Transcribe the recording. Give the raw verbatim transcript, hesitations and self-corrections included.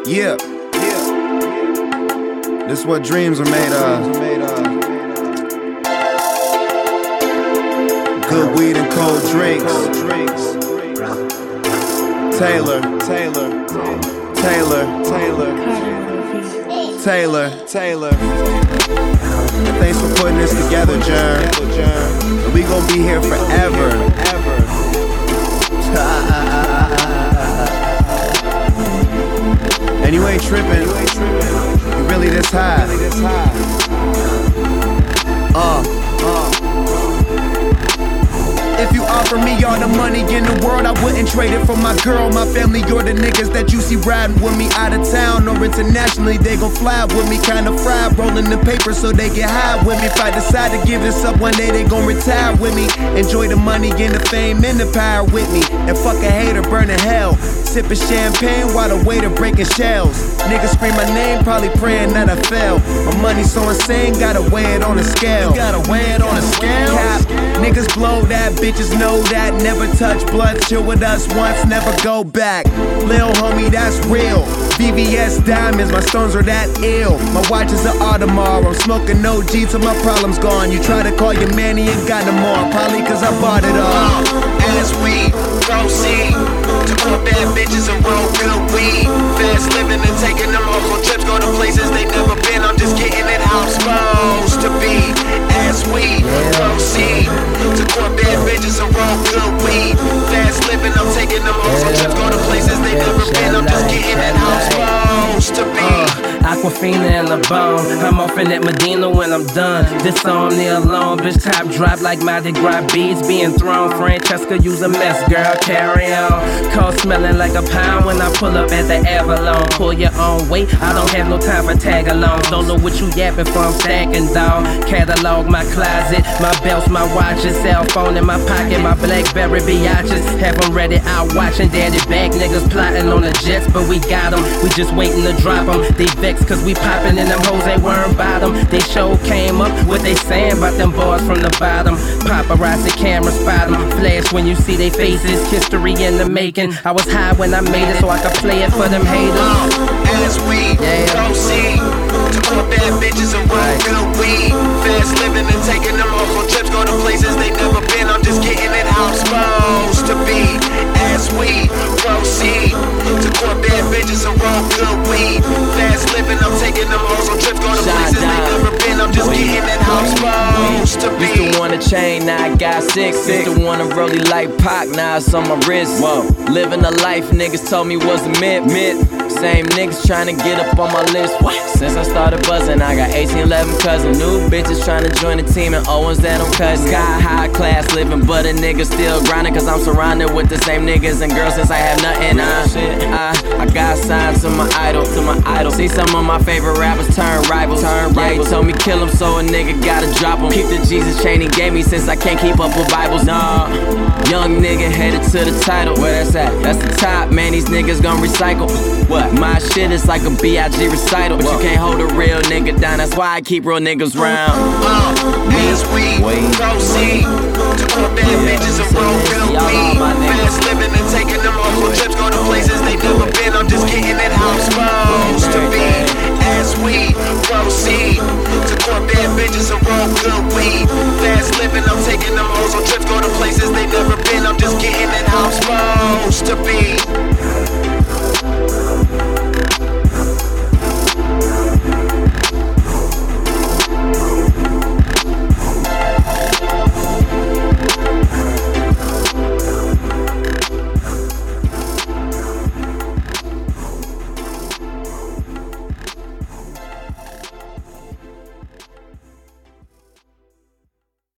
Yeah, yeah. This is what dreams are made of. Good weed and cold drinks. Taylor, Taylor, Taylor, Taylor, Taylor, Taylor. Thanks for putting this together, Jern. We gon' be here forever. And you ain't tripping. You really this high. Uh, uh. If you offer me all the money in the world, I wouldn't trade it for my girl, my family, or the niggas that you see riding with me out of town or internationally. They gon' fly with me, kinda fried, rolling the paper so they get high with me. If I decide to give this up one day, they gon' retire with me. Enjoy the money and the fame and the power with me. And fuck a hater, burning hell. Sipping champagne while the waiter breaking shells. Niggas scream my name, probably praying that I fail. My money so insane, gotta weigh it on a scale. You gotta weigh it on a scale. Cap. Niggas blow that, bitches know that. Never touch blood, chill with us once, never go back. Lil homie, that's real. V V S diamonds, my stones are that ill. My watch is an Audemars, I'm smoking O G till my problems gone. You try to call your man, he ain't got no more. Probably cause I bought it all. As we proceed to put bad bitches and roll good weed, fast living and taking them off on trips, go to places they never been. I'm just getting it how I'm supposed to be. As we proceed to put bad bitches and roll good weed, fast living, I'm taking them off on trips, go to places they never been. I'm just getting it how I'm supposed to be. Aquafina and LeBron, I'm off in at Medina when I'm done. This song near alone, bitch top drop like Mardi Gras beads being thrown. Francesca use a mess, girl, carry on. Cold smelling like a pound when I pull up at the Avalon. Pull your own weight, I don't have no time for tag along. Don't know what you yapping for, I'm stacking dog. Catalog my closet, my belts, my watches, cell phone in my pocket, my Blackberry biatches. Have them ready out watching daddy back. Niggas plotting on the jets, but we got them. We just waiting to drop them. They vex cause we poppin' and them hoes ain't worrying bottom. They show came up, what they saying about them boys from the bottom. Paparazzi camera spot them. Flash when you see they faces, history in the making. I was high when I made it so I could play it for them haters. As we yeah. proceed to put bad bitches and roll good weed, fast living and taking them off on trips, go to places they never been. I'm just getting it how I'm supposed to be. As we proceed to put bad bitches and roll good weed, fast living, I'm taking them hoes on trips, go to places they never been. I'm just getting it how I'm supposed to be. Used to want a chain, now I got six. Used to want a really light Pac, now it's on my wrist. Whoa. Living a life niggas told me was a myth. myth. Same niggas tryna get up on my list. What? Since I started buzzing, I got eighteen eleven cousins. New bitches tryna join the team and old ones that I'm cutting. Sky high class living, but a nigga still grinding. Cause I'm surrounded with the same niggas and girls since I have nothing. I, I, I got signed to my idol, to my idol. See some of my favorite rappers turn rivals. Turn yeah, he told me kill him, so a nigga gotta drop him. Keep the Jesus chain he gave me since I can't keep up with Bibles. Nah, young nigga headed to the title. Where that's at? That's the top, man. These niggas gon' recycle. What? My shit is like a B I G recital, but you can't hold a real nigga down. That's why I keep real niggas round. Uh, as we proceed to put bad bitches and roll real weed, fast living and taking them off on trips, go to places they never been. I'm just getting it how I'm supposed to be. As we proceed to put bad bitches and roll good weed, fast living, I'm taking them hoes on trips, go to places they never been. I'm just getting it how I'm supposed to be.